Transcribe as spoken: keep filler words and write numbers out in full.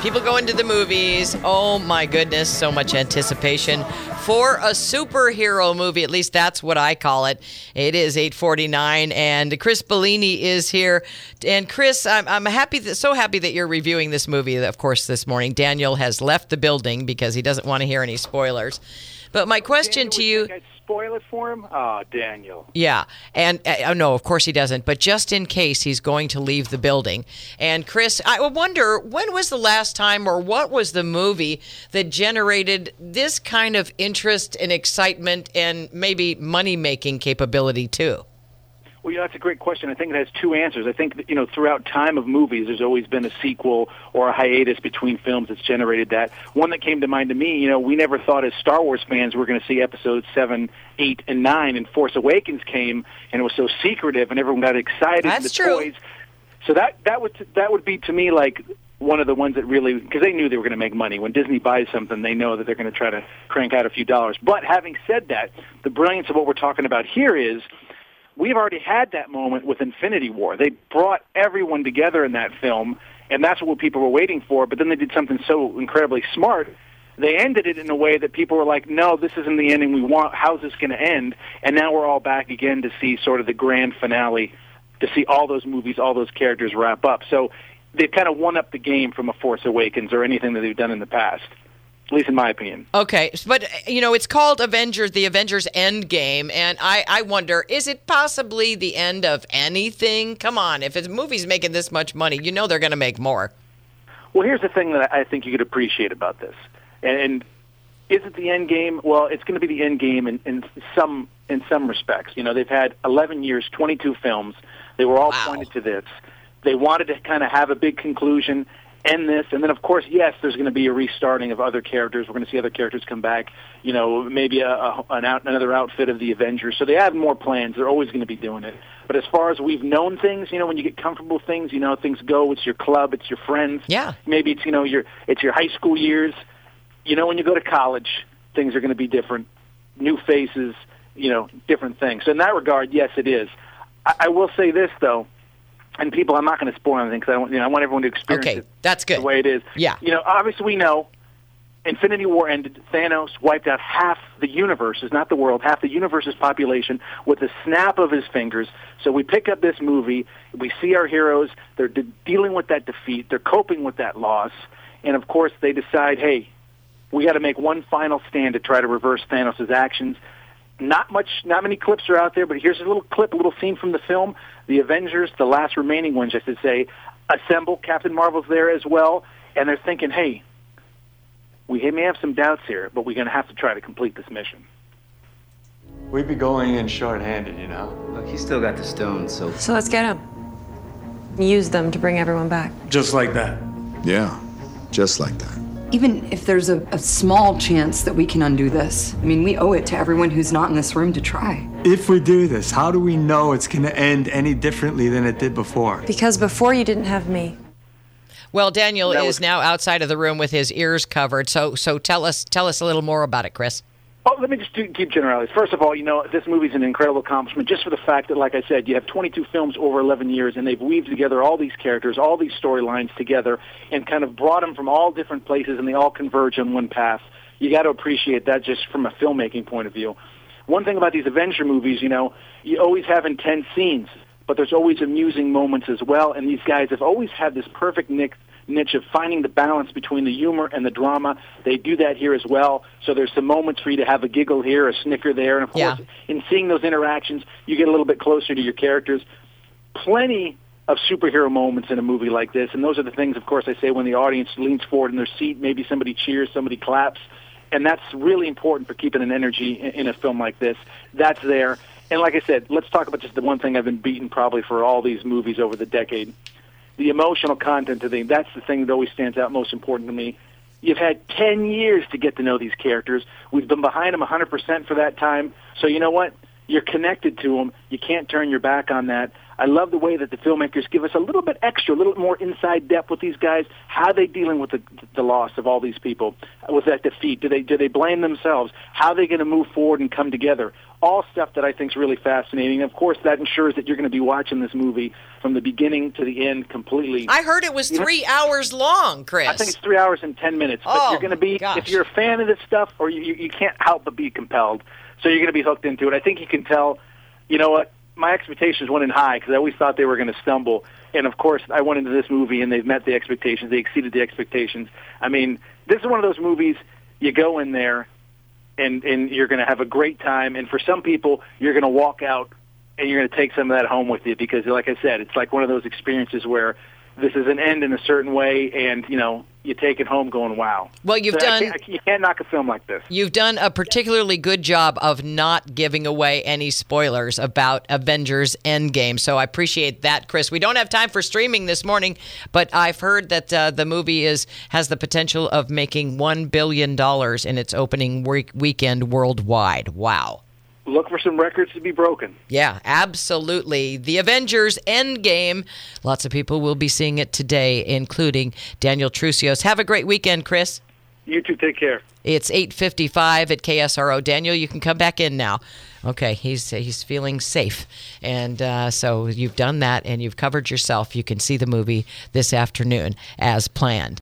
People go into the movies. Oh my goodness, so much anticipation for a superhero movie. At least that's what I call it. It is eight forty-nine, and Chris Bellini is here. And Chris, I'm, I'm happy, that, so happy that you're reviewing this movie, of course, this morning. Daniel has left the building because he doesn't want to hear any spoilers. But my question Daniel to you... I'd spoil it for him? Oh, Daniel. Yeah, and uh, no, of course he doesn't, but just in case he's going to leave the building. And Chris, I wonder, when was the last time, or what was the movie that generated this kind of interest and excitement and maybe money-making capability too? Well, you know, that's a great question. I think it has two answers. I think that, you know, throughout time of movies, there's always been a sequel or a hiatus between films that's generated that. One that came to mind to me, you know, we never thought as Star Wars fans we were going to see episodes seven, eight, and nine, and Force Awakens came, and it was so secretive, and everyone got excited. That's the true. Toys. So that that would that would be to me like one of the ones that really, because they knew they were going to make money. When Disney buys something, they know that they're going to try to crank out a few dollars. But having said that, the brilliance of what we're talking about here is, we've already had that moment with Infinity War. They brought everyone together in that film, and that's what people were waiting for, but then they did something so incredibly smart. They ended it in a way that people were like, no, this isn't the ending we want. How's this going to end? And now we're all back again to see sort of the grand finale, to see all those movies, all those characters wrap up. So they've kind of won up the game from a Force Awakens or anything that they've done in the past. At least in my opinion. Okay, but, you know, it's called Avengers, the Avengers Endgame, and I, I wonder, is it possibly the end of anything? Come on, if a movie's making this much money, you know they're going to make more. Well, here's the thing that I think you could appreciate about this. And, and is it the end game? Well, it's going to be the end game in, in some in some respects. You know, they've had eleven years, twenty-two films. They were all Wow. pointed to this. They wanted to kind of have a big conclusion, end this, and then, of course, yes, there's going to be a restarting of other characters. We're going to see other characters come back, you know, maybe a, a, an out, another outfit of the Avengers. So they have more plans. They're always going to be doing it. But as far as we've known things, you know, when you get comfortable with things, you know, things go. It's your club. It's your friends. Yeah. Maybe it's, you know, your it's your high school years. You know, when you go to college, things are going to be different. New faces, you know, different things. So in that regard, yes, it is. I, I will say this, though. And people, I'm not going to spoil anything because I want, you know, I want everyone to experience Okay, it that's good. the way it is. Yeah. You know, obviously we know Infinity War ended. Thanos wiped out half the universe's, not the world, half the universe's population with the snap of his fingers. So we pick up this movie. We see our heroes. They're de- dealing with that defeat. They're coping with that loss. And, of course, they decide, hey, we got to make one final stand to try to reverse Thanos' actions. Not much, not many clips are out there, but here's a little clip, a little scene from the film. The Avengers, the last remaining ones, I should say, assemble. Captain Marvel's there as well, and they're thinking, hey, we may have some doubts here, but we're going to have to try to complete this mission. We'd be going in short-handed, you know? Look, he's still got the stones, so... So let's get him. Use them to bring everyone back. Just like that. Yeah, just like that. Even if there's a, a small chance that we can undo this, I mean, we owe it to everyone who's not in this room to try. If we do this, how do we know it's going to end any differently than it did before? Because before you didn't have me. Well, Daniel That is was- now outside of the room with his ears covered, so so tell us tell us a little more about it, Chris. Oh, let me just do, keep generalities. First of all, you know, this movie's an incredible accomplishment just for the fact that, like I said, you have twenty-two films over eleven years, and they've weaved together all these characters, all these storylines together, and kind of brought them from all different places, and they all converge on one path. You got to appreciate that just from a filmmaking point of view. One thing about these Avenger movies, you know, you always have intense scenes, but there's always amusing moments as well, and these guys have always had this perfect niche niche of finding the balance between the humor and the drama. They do that here as well. So there's some moments for you to have a giggle here, a snicker there, and of course, Yeah. in seeing those interactions, you get a little bit closer to your characters. Plenty of superhero moments in a movie like this, and those are the things, of course, I say when the audience leans forward in their seat, maybe somebody cheers, somebody claps, and that's really important for keeping an energy in, in a film like this. That's there. And like I said, let's talk about just the one thing I've been beaten probably for all these movies over the decade. The emotional content of the thing, that's the thing that always stands out most important to me. You've had ten years to get to know these characters. We've been behind them one hundred percent for that time. So you know what? You're connected to them. You can't turn your back on that. I love the way that the filmmakers give us a little bit extra, a little more inside depth with these guys. How are they dealing with the, the loss of all these people, with that defeat? Do they do they blame themselves? How are they going to move forward and come together? all stuff that I think is really fascinating. Of course, that ensures that you're going to be watching this movie from the beginning to the end completely. I heard it was three hours long, Chris. I think it's three hours and ten minutes. But Oh, you're going to be, gosh. if you're a fan of this stuff, or you, you, you can't help but be compelled, so you're going to be hooked into it. I think you can tell, you know what, my expectations went in high because I always thought they were going to stumble. And, of course, I went into this movie, and they've met the expectations. They exceeded the expectations. I mean, this is one of those movies you go in there, and, and you're going to have a great time. And for some people, you're going to walk out, and you're going to take some of that home with you because, like I said, it's like one of those experiences where this is an end in a certain way, and, you know, you take it home going, wow. Well, you've So I done... can't- I- you can't knock a film like this. You've done a particularly good job of not giving away any spoilers about Avengers Endgame, so I appreciate that, Chris. We don't have time for streaming this morning, but I've heard that uh, the movie is has the potential of making one billion dollars in its opening week- weekend worldwide. Wow. Look for some records to be broken. Yeah, absolutely. The Avengers Endgame. Lots of people will be seeing it today, including Daniel Trucios. Have a great weekend, Chris. You two take care. It's eight fifty-five at K S R O. Daniel, you can come back in now. Okay, he's he's feeling safe. And uh, so you've done that and you've covered yourself. You can see the movie this afternoon as planned.